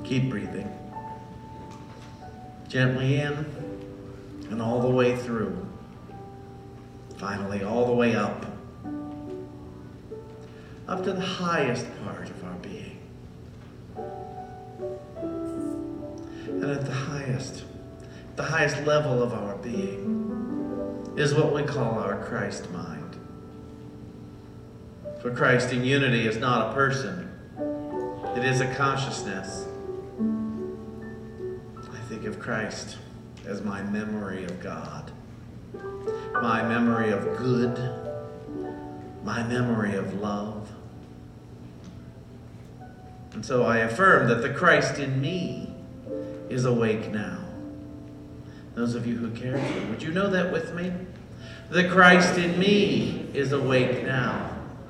Keep breathing. Gently in and all the way through. Finally, all the way up. Up to the highest part of our being. And at the highest level of our being is what we call our Christ mind. For Christ in unity is not a person. It is a consciousness. I think of Christ as my memory of God, my memory of good, my memory of love. And so I affirm that the Christ in me is awake now. Those of you who care to, would you know that with me? The Christ in me is awake now.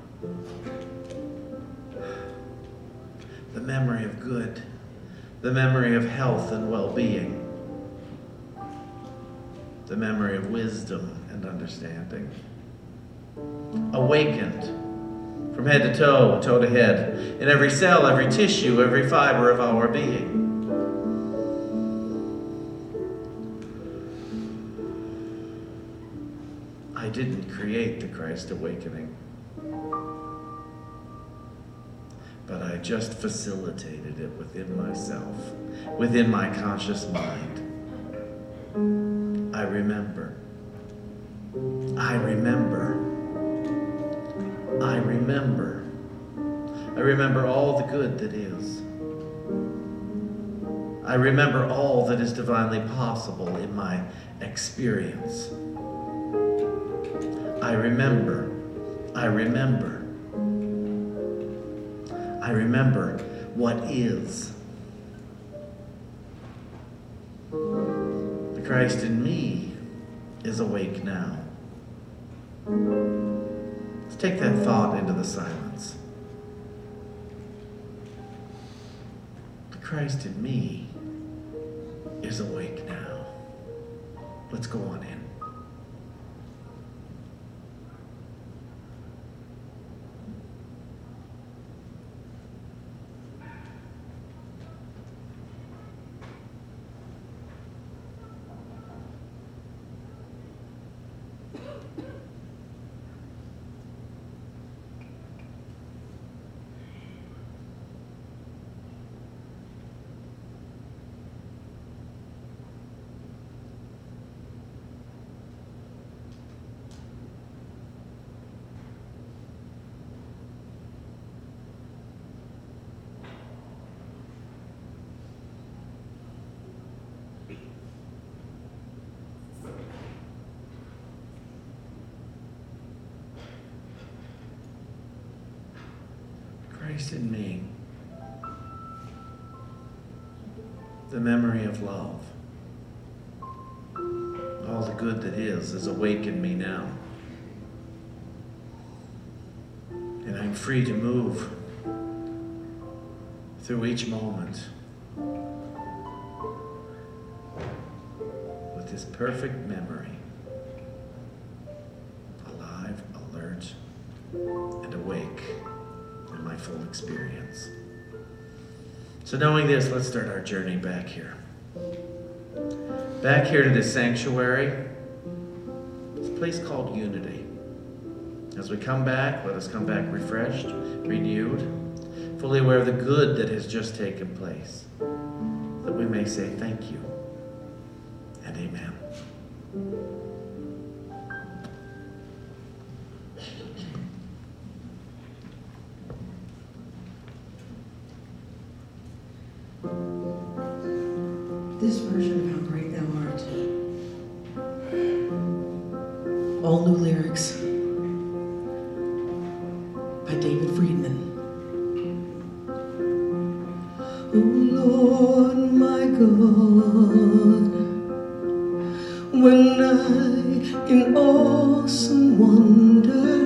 The memory of good, the memory of health and well-being, the memory of wisdom and understanding. Awakened from head to toe, toe to head, in every cell, every tissue, every fiber of our being. I didn't create the Christ awakening, but I just facilitated it within myself, within my conscious mind. I remember. I remember. I remember. I remember all the good that is. I remember all that is divinely possible in my experience. I remember. I remember. I remember what is. The Christ in me is awake now. Let's take that thought into the silence. The Christ in me is awake now. Let's go on in. Christ in me, the memory of love, all the good that is awake in me now. And I'm free to move through each moment with this perfect memory, alive, alert, and awake in my full experience. So knowing this, let's start our journey back here. Back here to this sanctuary, this place called Unity. As we come back, let us come back refreshed, renewed, fully aware of the good that has just taken place, that we may say thank you and amen. This version of How Great Thou Art. All new lyrics by David Friedman. Oh Lord, my God, when I in awesome wonder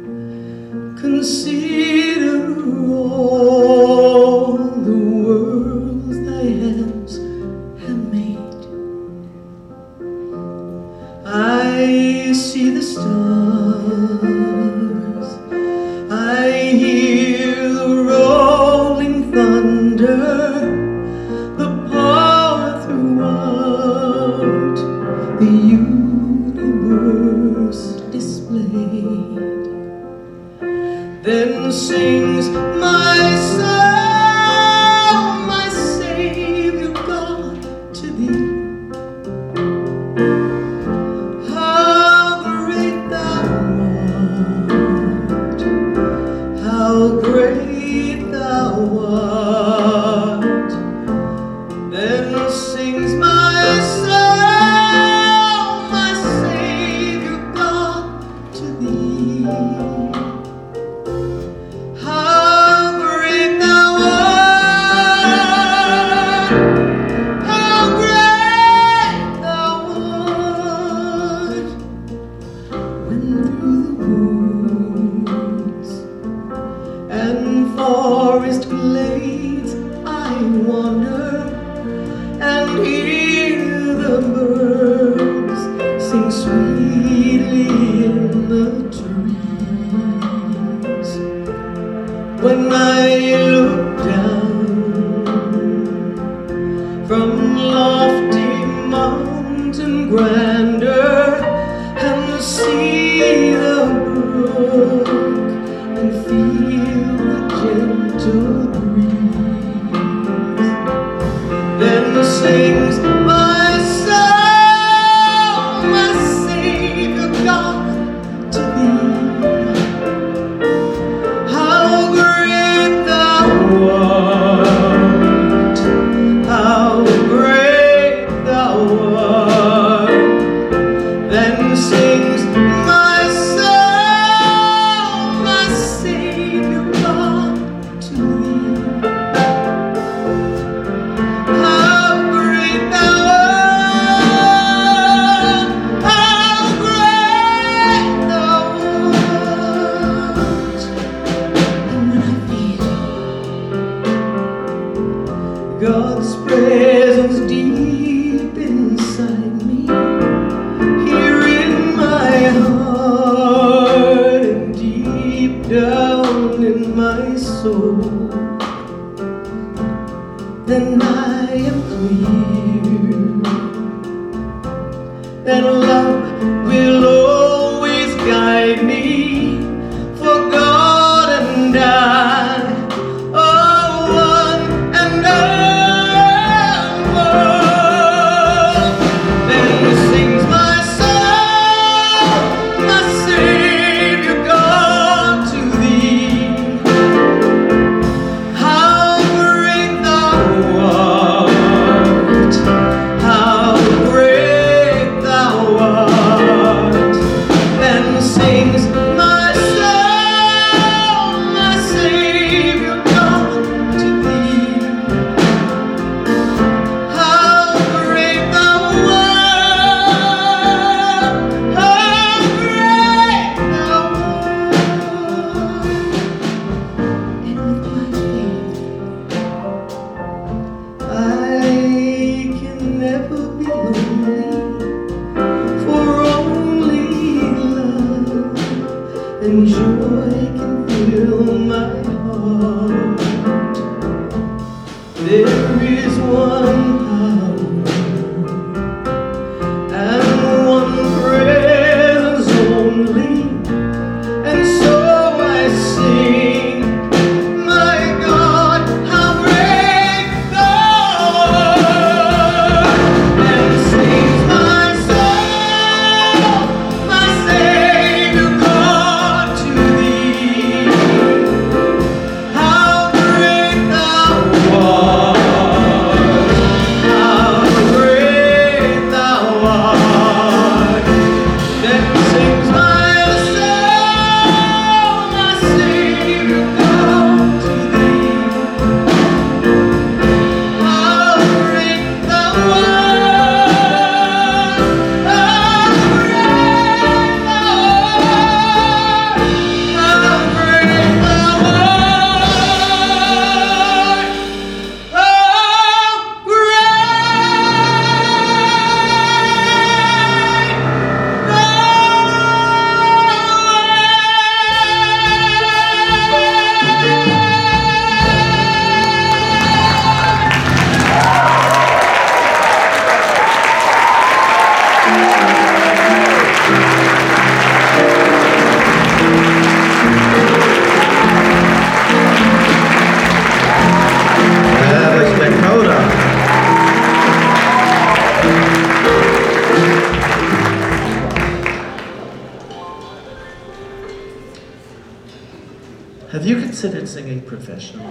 consider all the worlds thy hands have made, I see the stars, I hear the rolling thunder, the universe displayed. Then sings my soul, my Savior God, to thee. How great thou art, how great thou art. Then sings my soul, my Savior God, to thee. How great thou art, how great thou art. When through the woods and forest glades I wander and hear the birds sing sweetly in the trees. When I look down from lofty mountain grandeur and see the brook and feel the gentle breeze, then sings my soul, my Savior God, to thee. How great thou art, how great thou art. Then sings my soul, my Savior God, to thee. How great thou art, how great thou art. And when I feel God's presence deep inside me, here in my heart and deep down in my soul, then I am clear that love will always guide me, for God and I are one and one. Then sings my soul, my Savior God, to thee. How great thou art, how great thou art. Then sings my soul, my Savior God, to thee. How great thou art, how great thou art. And with my faith I can never be lonely, for only love and joy can fill my heart. There is one power and one presence only, and so I sing, my God, how great thou art. And sings my soul, my Savior God, to thee. How great thou art, Have you considered singing professionally?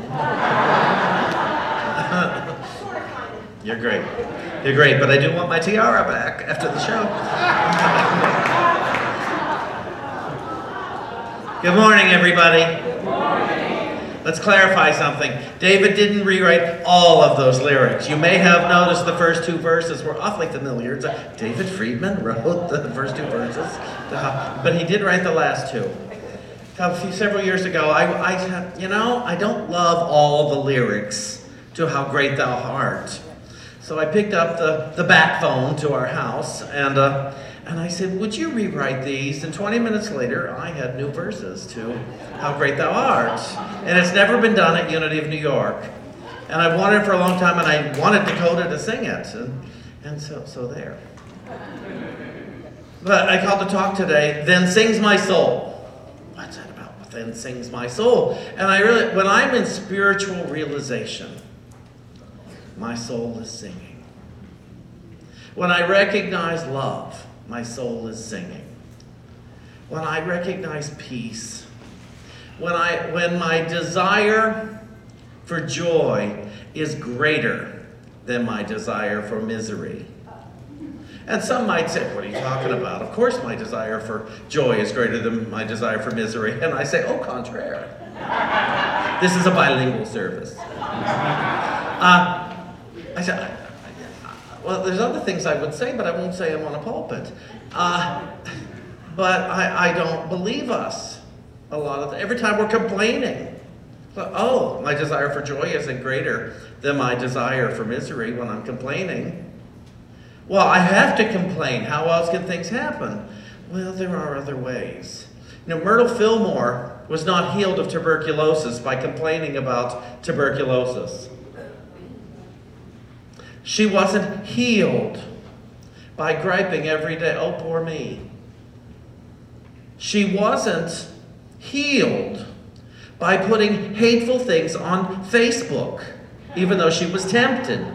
You're great. You're great, but I do want my tiara back after the show. Good morning, everybody. Good morning. Let's clarify something. David didn't rewrite all of those lyrics. You may have noticed the first two verses were awfully familiar. David Friedman wrote the first two verses, but he did write the last two. Several years ago, I don't love all the lyrics to How Great Thou Art. So I picked up the bat phone to our house, and I said, would you rewrite these? And 20 minutes later, I had new verses to How Great Thou Art. And it's never been done at Unity of New York. And I wanted it for a long time, and I wanted Dakota to sing it. And so there. But I called to talk today, Then Sings My Soul. What's that about? Then Sings My Soul. And when I'm in spiritual realization, my soul is singing. When I recognize love, my soul is singing. When I recognize peace, when my desire for joy is greater than my desire for misery. And some might say, what are you talking about? Of course my desire for joy is greater than my desire for misery. And I say, au contraire. This is a bilingual service. I said, well, there's other things I would say, but I won't say them on a pulpit. But I don't believe us a lot of every time we're complaining. Oh, my desire for joy isn't greater than my desire for misery when I'm complaining. Well, I have to complain. How else can things happen? Well, there are other ways. Myrtle Fillmore was not healed of tuberculosis by complaining about tuberculosis. She wasn't healed by griping every day, oh, poor me. She wasn't healed by putting hateful things on Facebook, even though she was tempted.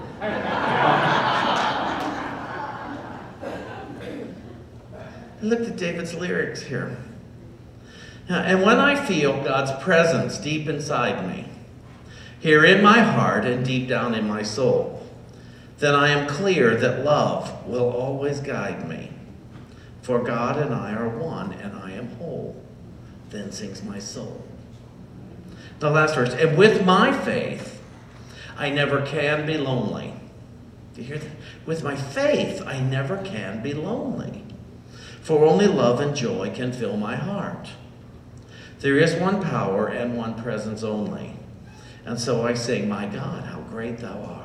Look at David's lyrics here. And when I feel God's presence deep inside me, here in my heart and deep down in my soul, then I am clear that love will always guide me. For God and I are one, and I am whole. Then sings my soul. The last verse. And with my faith, I never can be lonely. Do you hear that? With my faith, I never can be lonely. For only love and joy can fill my heart. There is one power and one presence only. And so I sing, my God, how great thou art.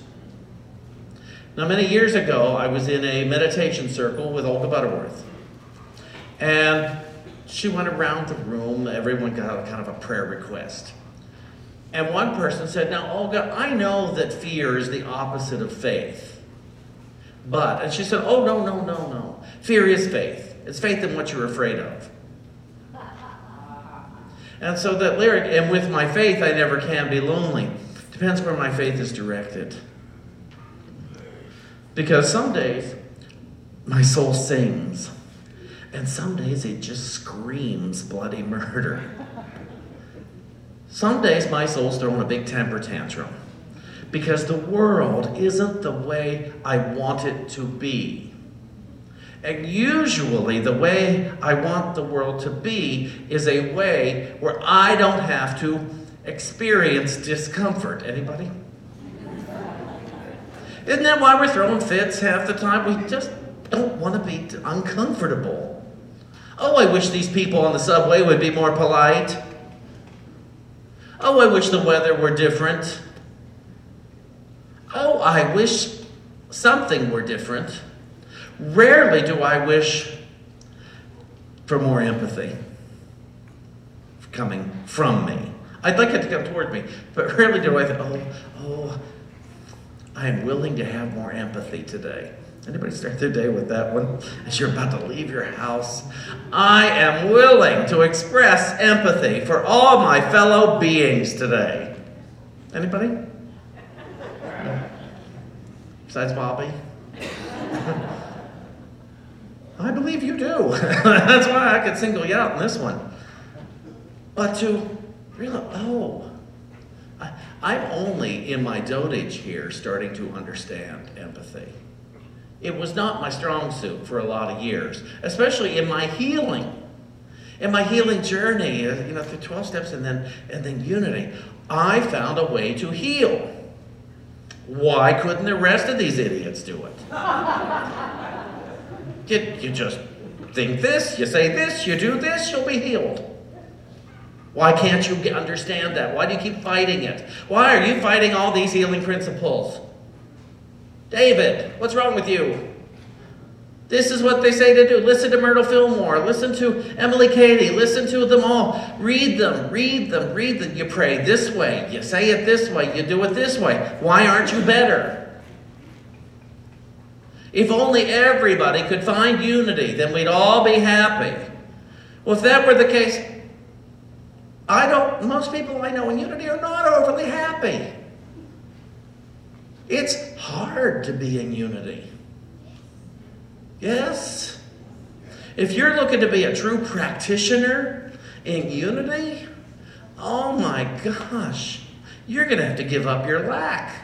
Now, many years ago, I was in a meditation circle with Olga Butterworth. And she went around the room. Everyone got kind of a prayer request. And one person said, now, Olga, I know that fear is the opposite of faith. And she said, oh, no. Fear is faith. It's faith in what you're afraid of. And so that lyric, and with my faith, I never can be lonely, depends where my faith is directed. Because some days, my soul sings. And some days, it just screams bloody murder. Some days, my soul's throwing a big temper tantrum. Because the world isn't the way I want it to be. And usually, the way I want the world to be is a way where I don't have to experience discomfort. Anybody? Isn't that why we're throwing fits half the time? We just don't want to be uncomfortable. Oh, I wish these people on the subway would be more polite. Oh, I wish the weather were different. Oh, I wish something were different. Rarely do I wish for more empathy coming from me. I'd like it to come toward me, but rarely do I think, I am willing to have more empathy today. Anybody start their day with that one as you're about to leave your house? I am willing to express empathy for all my fellow beings today. Anybody? Besides Bobby? I believe you do. That's why I could single you out in this one. But to Really? Oh. I'm only in my dotage here starting to understand empathy. It was not my strong suit for a lot of years, especially in my healing. In my healing journey, through 12 steps and then unity, I found a way to heal. Why couldn't the rest of these idiots do it? You just think this, you say this, you do this, you'll be healed. Why can't you understand that? Why do you keep fighting it? Why are you fighting all these healing principles? David, what's wrong with you? This is what they say to do. Listen to Myrtle Fillmore. Listen to Emily Cady. Listen to them all. Read them. You pray this way. You say it this way. You do it this way. Why aren't you better? If only everybody could find unity, then we'd all be happy. Well, if that were the case, most people I know in unity are not overly happy. It's hard to be in unity. Yes? If you're looking to be a true practitioner in unity, oh my gosh, you're going to have to give up your lack.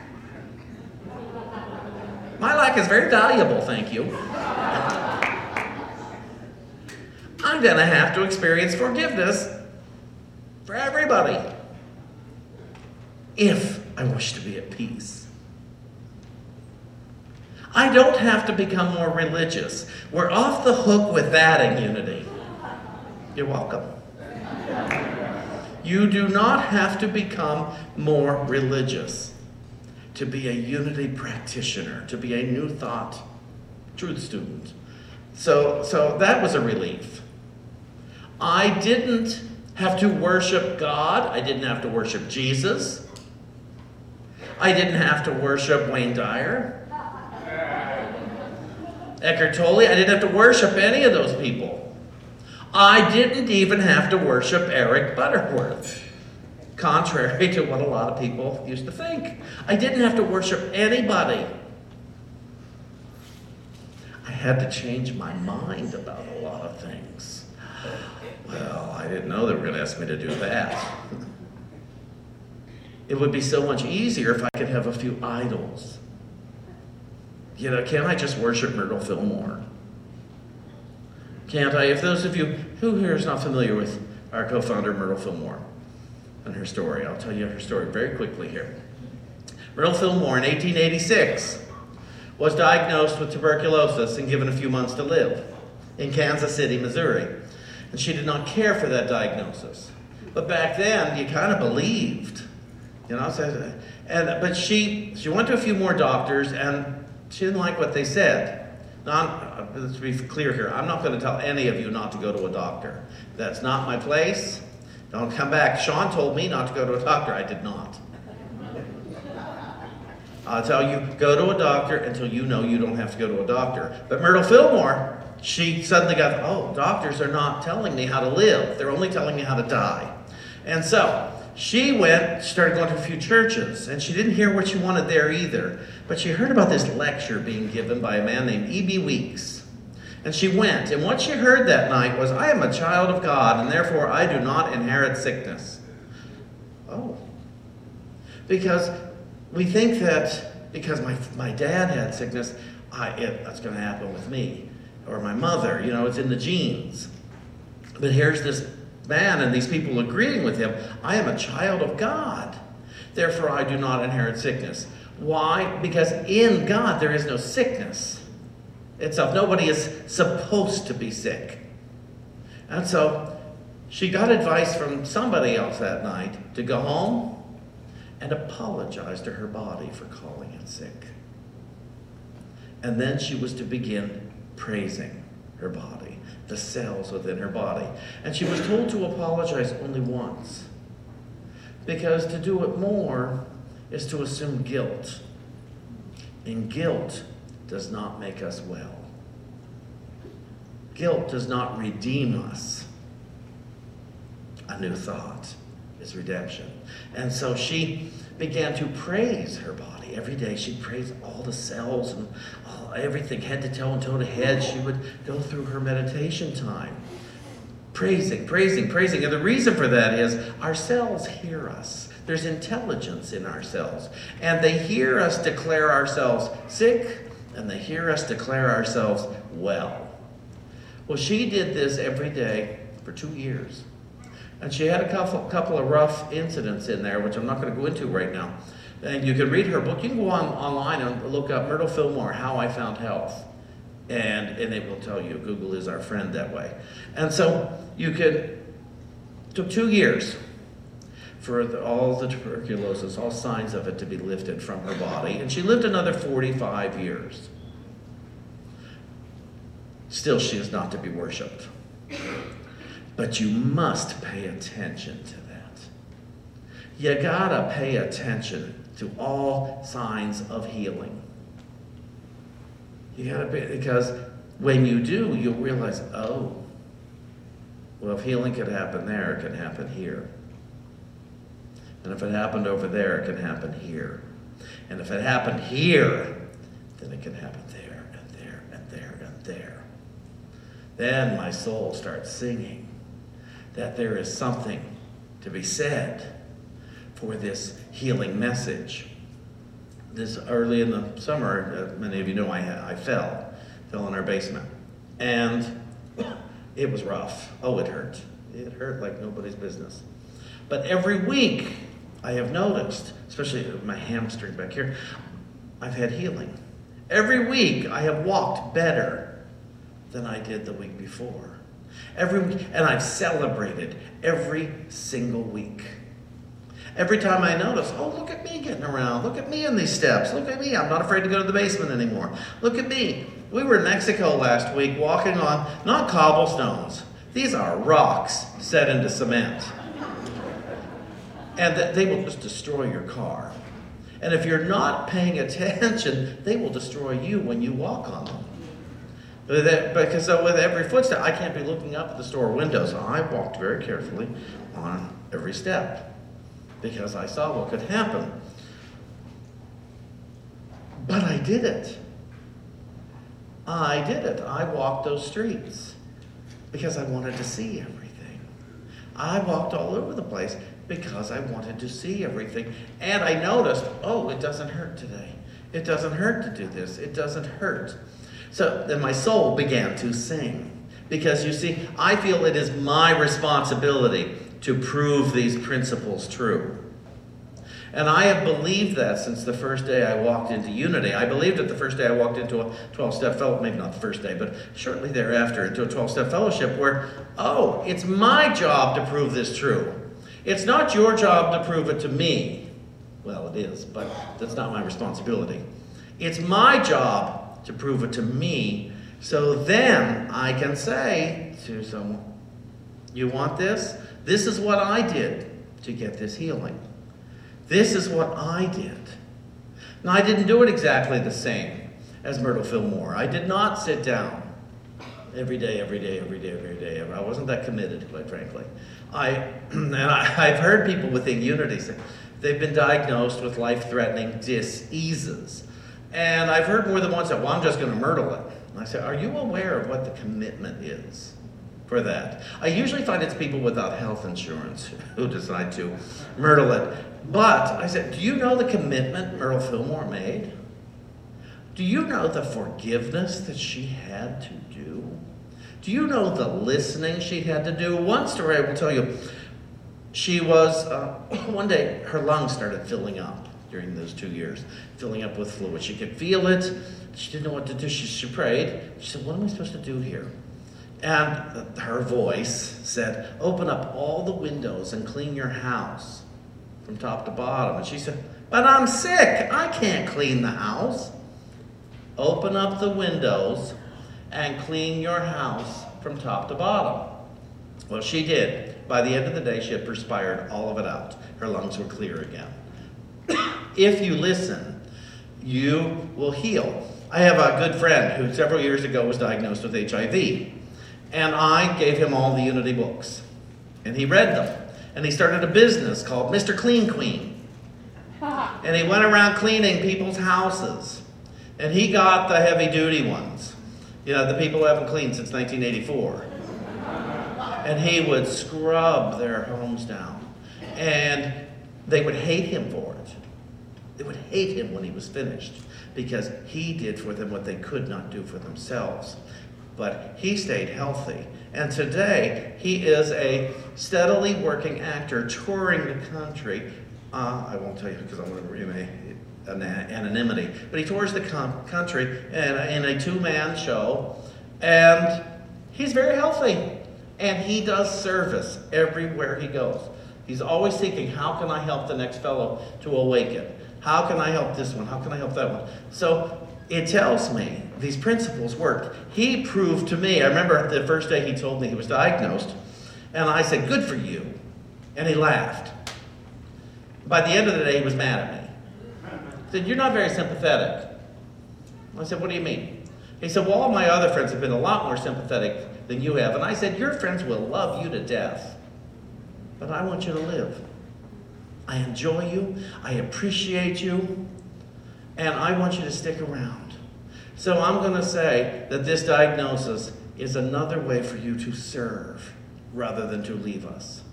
My lack is very valuable, thank you. I'm going to have to experience forgiveness for everybody if I wish to be at peace. I don't have to become more religious. We're off the hook with that in unity. You're welcome. You do not have to become more religious to be a unity practitioner, to be a new thought truth student. So that was a relief. I didn't have to worship God. I didn't have to worship Jesus. I didn't have to worship Wayne Dyer, Eckhart Tolle. I didn't have to worship any of those people. I didn't even have to worship Eric Butterworth, contrary to what a lot of people used to think. I didn't have to worship anybody. I had to change my mind about a lot of things. Well, I didn't know they were going to ask me to do that. It would be so much easier if I could have a few idols. Can't I just worship Myrtle Fillmore? Can't I? If those of you who here is not familiar with our co-founder, Myrtle Fillmore, and her story, I'll tell you her story very quickly here. Myrtle Fillmore in 1886 was diagnosed with tuberculosis and given a few months to live in Kansas City, Missouri. And she did not care for that diagnosis. But back then, you kind of believed, but she went to a few more doctors and she didn't like what they said. Now, let's be clear here. I'm not going to tell any of you not to go to a doctor. That's not my place. Don't come back. Sean told me not to go to a doctor. I did not. I'll tell you, go to a doctor until you know you don't have to go to a doctor. But Myrtle Fillmore, she suddenly got, doctors are not telling me how to live. They're only telling me how to die. And so she started going to a few churches, and she didn't hear what she wanted there either. But she heard about this lecture being given by a man named E.B. Weeks. And she went, and what she heard that night was, I am a child of God, and therefore I do not inherit sickness. Oh. Because we think that because my dad had sickness, that's going to happen with me. Or my mother, it's in the genes. But here's this man and these people agreeing with him, I am a child of God. Therefore I do not inherit sickness. Why? Because in God there is no sickness itself. Nobody is supposed to be sick. And so she got advice from somebody else that night to go home and apologize to her body for calling it sick. And then she was to begin praising her body, the cells within her body. And she was told to apologize only once, because to do it more is to assume guilt. And guilt does not make us well. Guilt does not redeem us. A new thought is redemption. And so she began to praise her body. Every day she'd praise all the cells and everything, head to toe and toe to head. She would go through her meditation time, praising, praising, praising. And the reason for that is our cells hear us. There's intelligence in our cells. And they hear us declare ourselves sick, and they hear us declare ourselves well. Well, she did this every day for 2 years. And she had a couple of rough incidents in there, which I'm not going to go into right now. And you can read her book. You can go online and look up Myrtle Fillmore, How I Found Health. And it will tell you, Google is our friend that way. And so took 2 years for all the tuberculosis, all signs of it to be lifted from her body. And she lived another 45 years. Still, she is not to be worshipped. But you must pay attention to that. You gotta pay attention to all signs of healing. You gotta because when you do, you'll realize, oh, well, if healing could happen there, it can happen here. And if it happened over there, it can happen here. And if it happened here, then it can happen there and there and there and there. Then my soul starts singing that there is something to be said for this healing message. This early in the summer, many of you know I fell in our basement. And it was rough. Oh, it hurt. It hurt like nobody's business. But every week, I have noticed, especially my hamstring back here, I've had healing. Every week, I have walked better than I did the week before. Every week, and I've celebrated every single week. Every time I notice, oh, look at me getting around. Look at me in these steps. Look at me. I'm not afraid to go to the basement anymore. Look at me. We were in Mexico last week walking on, not cobblestones. These are rocks set into cement. And they will just destroy your car. And if you're not paying attention, they will destroy you when you walk on them. Because with every footstep, I can't be looking up at the store windows. I walked very carefully on every step because I saw what could happen. But I did it. I walked those streets because I wanted to see everything. I walked all over the place because I wanted to see everything. And I noticed, oh, it doesn't hurt today. It doesn't hurt to do this. It doesn't hurt. So then my soul began to sing. Because you see, I feel it is my responsibility to prove these principles true. And I have believed that since the first day I walked into Unity. I believed it the first day I walked into a 12-step fellowship, maybe not the first day, but shortly thereafter into a 12-step fellowship where, oh, it's my job to prove this true. It's not your job to prove it to me. Well, it is, but that's not my responsibility. It's my job to prove it to me, so then I can say to someone, you want this? This is what I did to get this healing. This is what I did. Now, I didn't do it exactly the same as Myrtle Fillmore. I did not sit down every day. I wasn't that committed, quite frankly. I've heard people within Unity say they've been diagnosed with life-threatening diseases. And I've heard more than once that, well, I'm just going to myrtle it. And I say, are you aware of what the commitment is for that? I usually find it's people without health insurance who decide to myrtle it. But I said, do you know the commitment Myrtle Fillmore made? Do you know the forgiveness that she had to do? Do you know the listening she had to do? One story I will tell you, she was, one day her lungs started filling up during those 2 years, filling up with fluid. She could feel it. She didn't know what to do. She prayed. She said, what am I supposed to do here? And her voice said, open up all the windows and clean your house from top to bottom. And she said, but I'm sick. I can't clean the house. Open up the windows and clean your house from top to bottom. Well, she did. By the end of the day, she had perspired all of it out. Her lungs were clear again. If you listen, you will heal. I have a good friend who several years ago was diagnosed with HIV. And I gave him all the Unity books. And he read them. And he started a business called Mr. Clean Queen. And he went around cleaning people's houses. And he got the heavy-duty ones. You know, the people who haven't cleaned since 1984. And he would scrub their homes down. And they would hate him for it. They would hate him when he was finished because he did for them what they could not do for themselves. But he stayed healthy. And today, he is a steadily working actor touring the country. I won't tell you because I want to remain anonymity. But he tours the country in a two-man show. And he's very healthy. And he does service everywhere he goes. He's always seeking, how can I help the next fellow to awaken? How can I help this one? How can I help that one? So it tells me these principles worked. He proved to me, I remember the first day he told me he was diagnosed, and I said, good for you. And he laughed. By the end of the day, he was mad at me. He said, you're not very sympathetic. I said, what do you mean? He said, well, all my other friends have been a lot more sympathetic than you have. And I said, your friends will love you to death, but I want you to live. I enjoy you, I appreciate you, and I want you to stick around. So I'm going to say that this diagnosis is another way for you to serve rather than to leave us.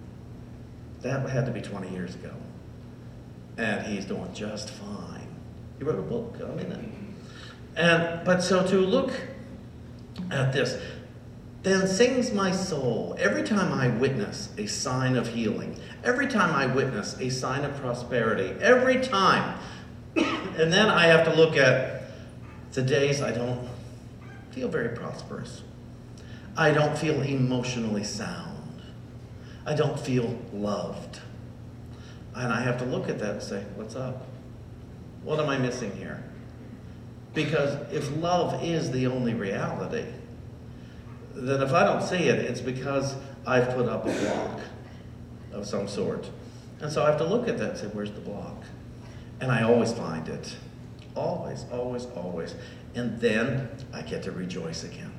That had to be 20 years ago. And he's doing just fine. He wrote a book, I'm in it. But so to look at this, then sings my soul every time I witness a sign of healing, every time I witness a sign of prosperity, every time. And then I have to look at the days I don't feel very prosperous. I don't feel emotionally sound. I don't feel loved. And I have to look at that and say, what's up? What am I missing here? Because if love is the only reality, then if I don't see it, it's because I've put up a block of some sort. And so I have to look at that and say, where's the block? And I always find it. Always, always, always. And then I get to rejoice again.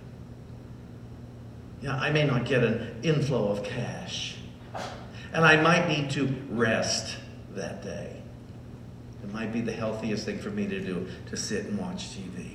Yeah, I may not get an inflow of cash. And I might need to rest that day. It might be the healthiest thing for me to do, to sit and watch TV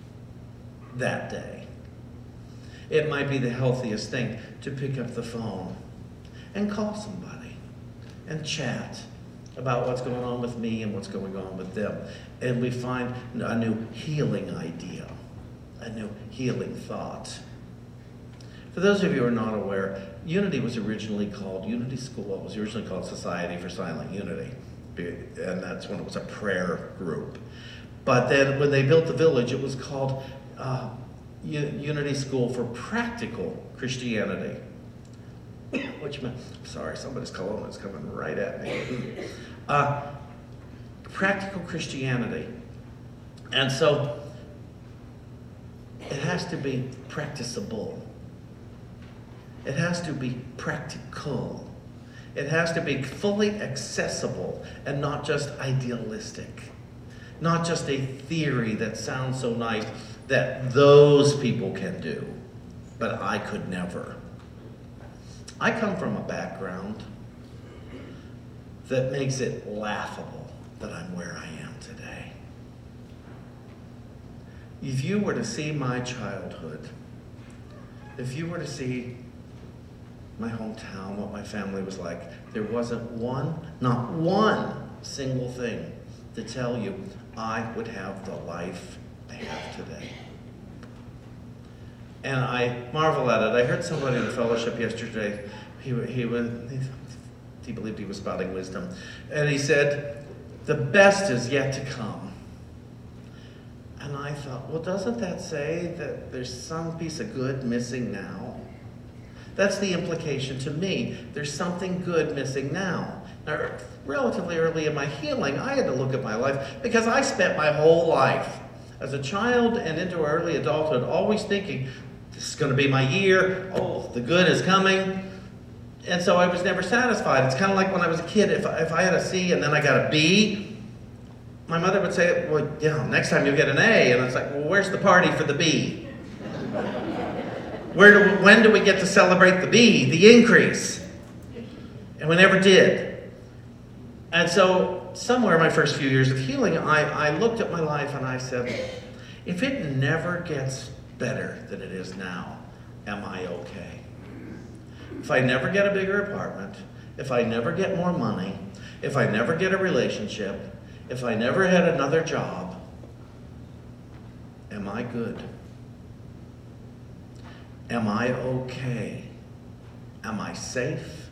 that day. It might be the healthiest thing to pick up the phone and call somebody and chat about what's going on with me and what's going on with them. And we find a new healing idea, a new healing thought. For those of you who are not aware, Unity was originally called, Unity School was originally called Society for Silent Unity. And that's when it was a prayer group. But then when they built the village, it was called Unity School for Practical Christianity. Which meant, sorry, somebody's cologne is coming right at me. Practical Christianity. And so it has to be practicable. It has to be practical. It has to be fully accessible and not just idealistic. Not just a theory that sounds so nice that those people can do, but I could never. I come from a background that makes it laughable that I'm where I am today. If you were to see my childhood, if you were to see my hometown, what my family was like, there wasn't not one single thing to tell you I would have the life I have today. And I marvel at it. I heard somebody in the fellowship yesterday, he believed he was spouting wisdom. And he said, the best is yet to come. And I thought, well, doesn't that say that there's some piece of good missing now? That's the implication to me. There's something good missing now. Now, relatively early in my healing, I had to look at my life because I spent my whole life as a child and into early adulthood always thinking, this is going to be my year. Oh, the good is coming. And so I was never satisfied. It's kind of like when I was a kid. If I had a C and then I got a B, my mother would say, well, next time you'll get an A. And it's like, well, where's the party for the B? When do we get to celebrate the B, the increase? And we never did. And so somewhere in my first few years of healing, I looked at my life and I said, if it never gets better than it is now, am I okay? if I never get a bigger apartment, if I never get more money, if I never get a relationship, if I never had another job, am I good? Am I okay? Am I safe?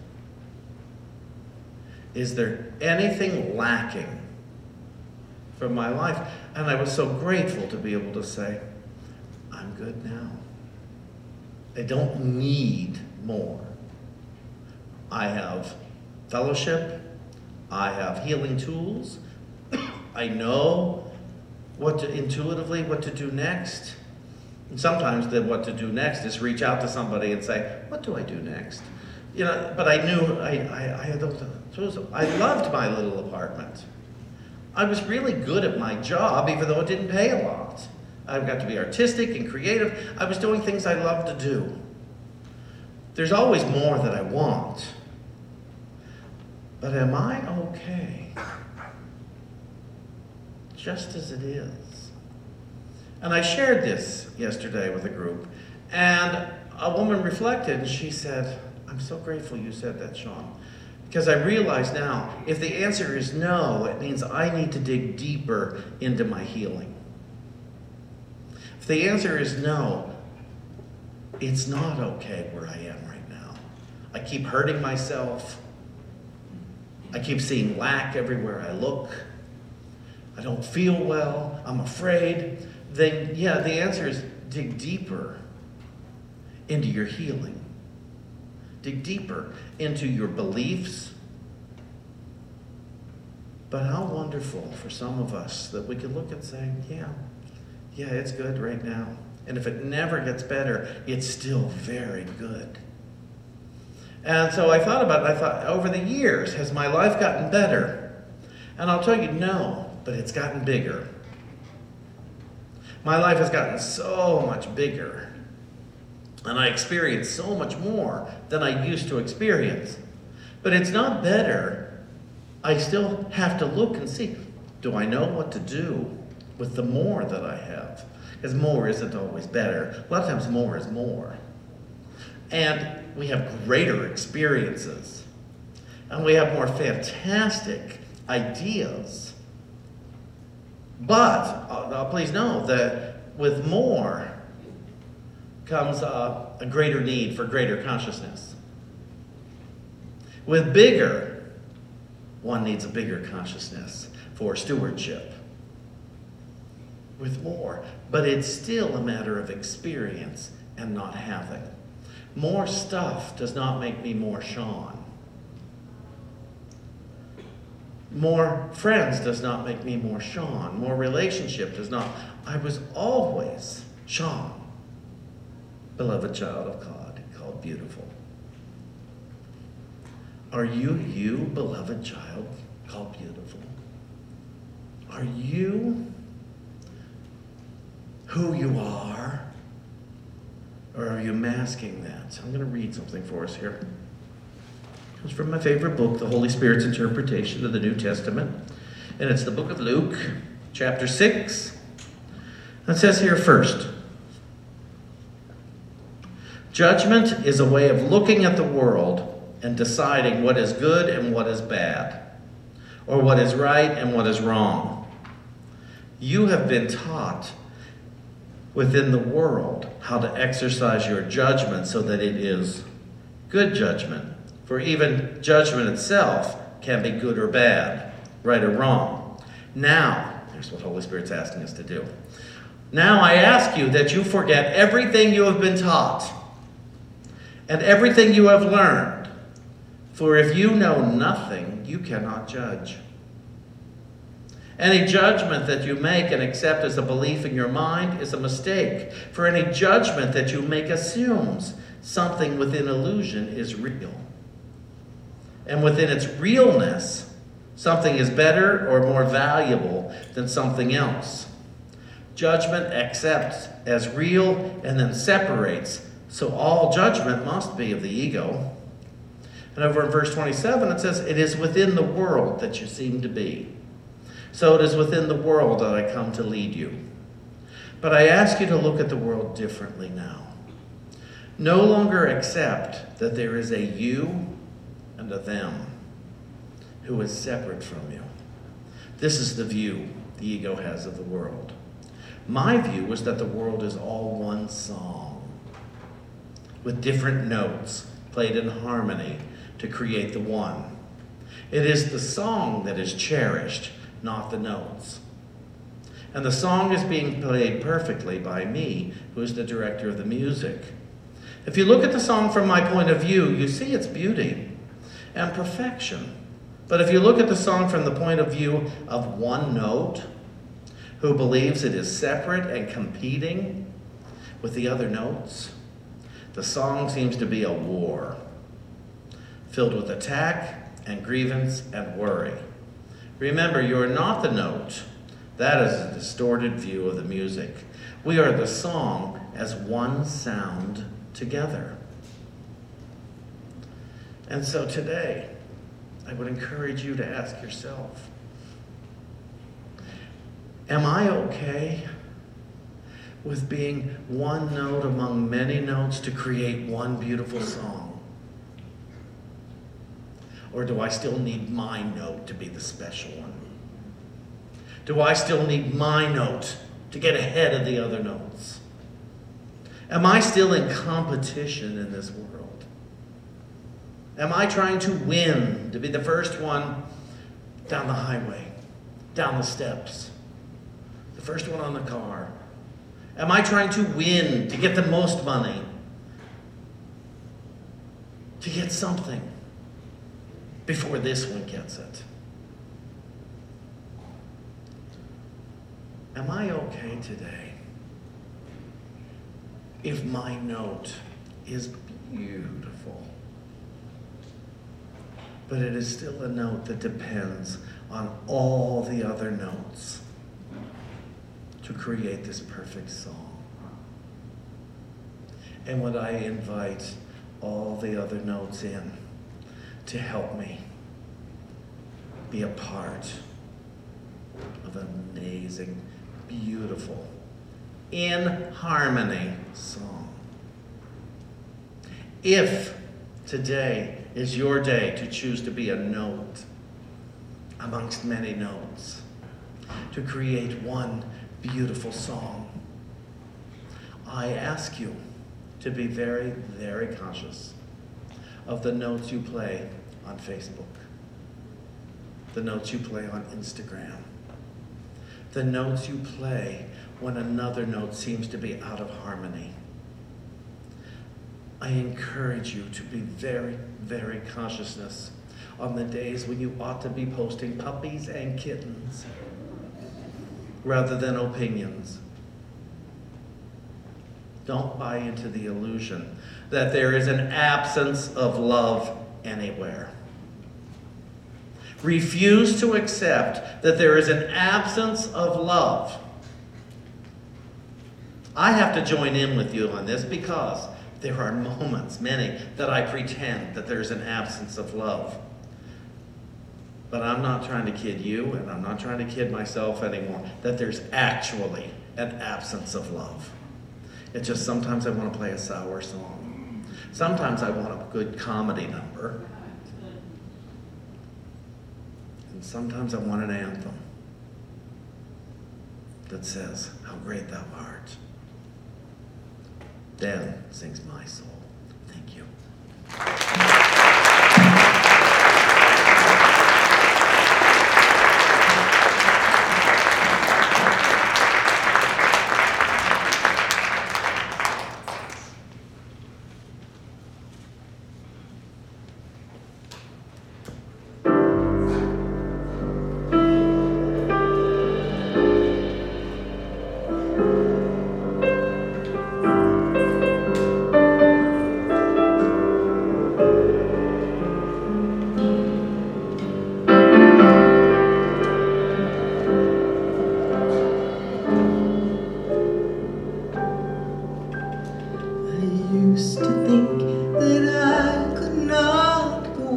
Is there anything lacking from my life? And I was so grateful to be able to say, I'm good now. I don't need more. I have fellowship. I have healing tools. I know intuitively what to do next. And sometimes what to do next is reach out to somebody and say, what do I do next? But I knew I loved my little apartment. I was really good at my job, even though it didn't pay a lot. I got to be artistic and creative. I was doing things I love to do. There's always more that I want. But am I okay? Just as it is. And I shared this yesterday with a group, and a woman reflected and she said, I'm so grateful you said that, Sean. Because I realize now, if the answer is no, it means I need to dig deeper into my healing. If the answer is no, it's not okay where I am right now. I keep hurting myself. I keep seeing lack everywhere I look. I don't feel well. I'm afraid. Then, yeah, the answer is dig deeper into your healing. Dig deeper into your beliefs. But how wonderful for some of us that we can look and say, yeah, it's good right now. And if it never gets better, it's still very good. And so I thought about it. I thought, over the years, has my life gotten better? And I'll tell you, no, but it's gotten bigger. My life has gotten so much bigger. And I experience so much more than I used to experience. But it's not better. I still have to look and see, do I know what to do with the more that I have? Because more isn't always better. A lot of times more is more. And we have greater experiences. And we have more fantastic ideas. But please know that with more comes a greater need for greater consciousness. With bigger, one needs a bigger consciousness for stewardship. With more, but it's still a matter of experience and not having. More stuff does not make me more Sean. More friends does not make me more Sean. More relationship does not. I was always Sean, beloved child of God, called beautiful. Are you, beloved child, called beautiful? Are you who you are? Or are you masking that? I'm going to read something for us here. It comes from my favorite book, The Holy Spirit's Interpretation of the New Testament. And it's the book of Luke, chapter 6. It says here first, judgment is a way of looking at the world and deciding what is good and what is bad, or what is right and what is wrong. You have been taught within the world how to exercise your judgment so that it is good judgment. For even judgment itself can be good or bad, right or wrong. Now, here's what Holy Spirit's asking us to do. Now I ask you that you forget everything you have been taught and everything you have learned. For if you know nothing, you cannot judge. Any judgment that you make and accept as a belief in your mind is a mistake. For any judgment that you make assumes something within illusion is real. And within its realness, something is better or more valuable than something else. Judgment accepts as real and then separates. So all judgment must be of the ego. And over in verse 27, it says, it is within the world that you seem to be. So it is within the world that I come to lead you. But I ask you to look at the world differently now. No longer accept that there is a you and a them who is separate from you. This is the view the ego has of the world. My view is that the world is all one song, with different notes played in harmony to create the one. It is the song that is cherished, not the notes. And the song is being played perfectly by me, who is the director of the music. If you look at the song from my point of view, you see its beauty and perfection. But if you look at the song from the point of view of one note, who believes it is separate and competing with the other notes, the song seems to be a war, filled with attack and grievance and worry. Remember, you are not the note. That is a distorted view of the music. We are the song as one sound together. And so today, I would encourage you to ask yourself, am I okay with being one note among many notes to create one beautiful song? Or do I still need my note to be the special one? Do I still need my note to get ahead of the other notes? Am I still in competition in this world? Am I trying to win, to be the first one down the highway, down the steps, the first one on the car? Am I trying to win, to get the most money, to get something before this one gets it? Am I okay today if my note is beautiful, but it is still a note that depends on all the other notes to create this perfect song? And would I invite all the other notes in to help me be a part of an amazing, beautiful, in harmony song? If today is your day to choose to be a note amongst many notes, to create one beautiful song, I ask you to be very, very conscious of the notes you play on Facebook, the notes you play on Instagram, the notes you play when another note seems to be out of harmony. I encourage you to be very, very conscious on the days when you ought to be posting puppies and kittens rather than opinions. Don't buy into the illusion that there is an absence of love anywhere. Refuse to accept that there is an absence of love. I have to join in with you on this because there are moments, many, that I pretend that there's an absence of love. But I'm not trying to kid you, and I'm not trying to kid myself anymore, that there's actually an absence of love. It's just sometimes I want to play a sour song. Sometimes I want a good comedy number. And sometimes I want an anthem that says, "How great thou art." Then sings my soul. Thank you. Used to think that I could not go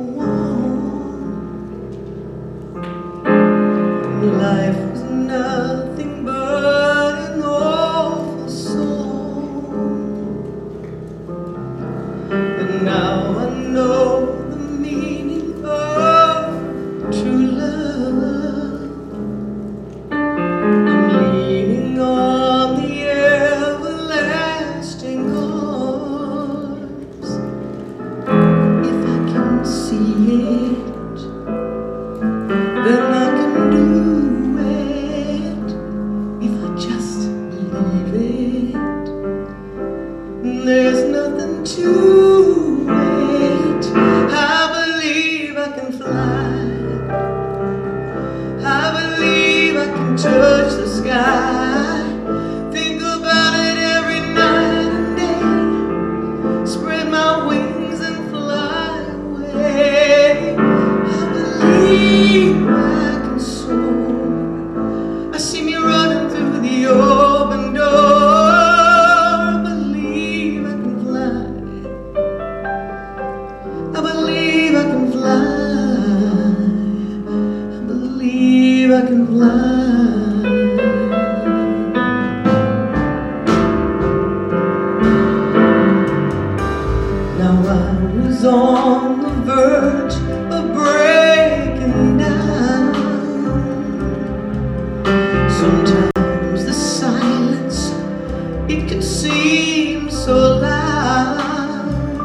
on. Life was nothing but an awful song. nothing to wait. I believe I can fly. I believe I can touch the sky. Think about it every night and day. Spread my wings and fly away. I believe I can soar. I see me running through the open door. I believe I can fly. I believe I can fly. I believe I can fly. Now I was on the verge of breaking down. Sometimes the silence, it could seem so loud.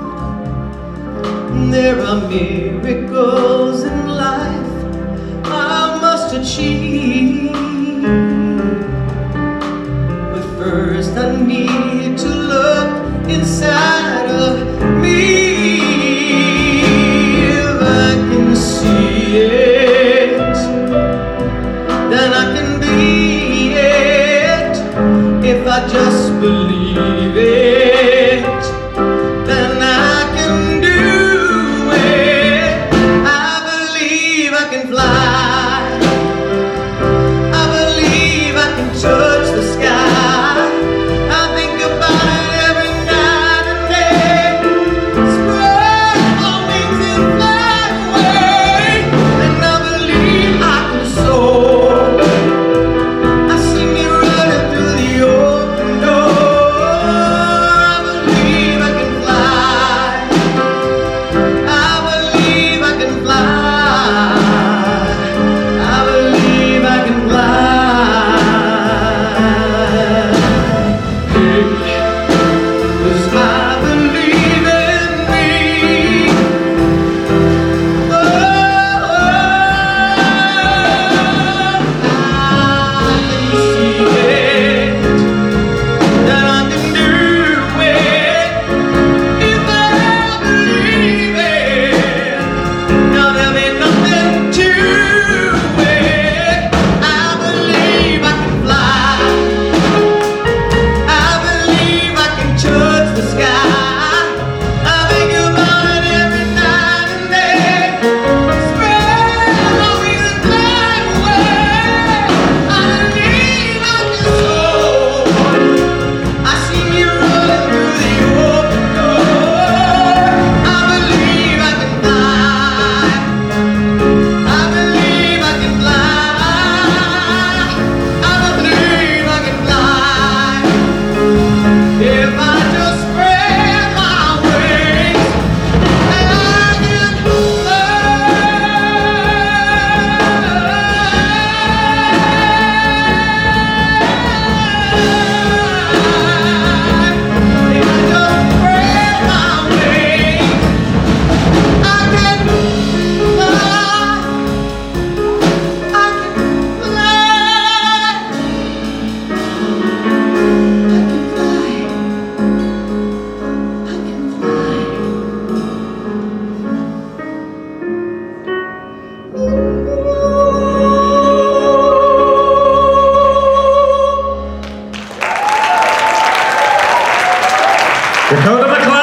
There are miracles in life I must achieve, but first I need to look inside of me. If I can see it, then I can be it. If I just believe it, then I can do it. I believe I can fly. I believe I can touch the sky. I think about it every night and day. Spread my wings and fly away. And I believe I can soar. I see me running through the open door. I believe I can fly. I believe I can fly. I believe I can fly. Cause I believe in me. Oh, I can see it, that I can do it. If I believe it, now there'll be nothing to it. I believe I can fly. I believe I can touch the sky. I think about it every night and day. Spread my wings and fly away. I believe I can soar. I see me running through the open door. I believe I can fly. I believe I can fly. I believe I can fly. If I just spread my wings, and I can fly. If I just spread my wings, I can fly. I can fly. I can fly. Dakota McClain.